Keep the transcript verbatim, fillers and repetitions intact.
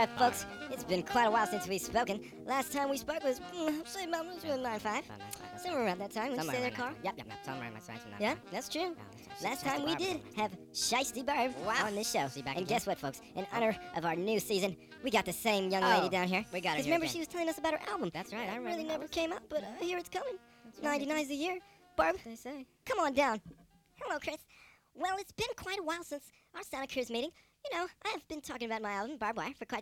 Alright, folks, it's been quite a while since we've spoken. Last time we spoke was, mm, say, about nine five. Somewhere around that time, when you stay there, Carl. Yep, yep, yep. Somewhere in my sights. Yeah, that's true. Last time we did have Shiesty Barb Wow. on this show. See, back And again. guess what, folks? In honor of our new season, we got the same young Oh, lady down here. we got her Because here remember, again. she was telling us about her album. That's right, I It remember. really that never was- came out, but uh, here it's coming. right. ninety-nine's a year. Barb, They say. come on down. Hello, Chris. Well, it's been quite a while since our Santa Cruz meeting. You know, I have been talking about my album, Barbed Wire, for quite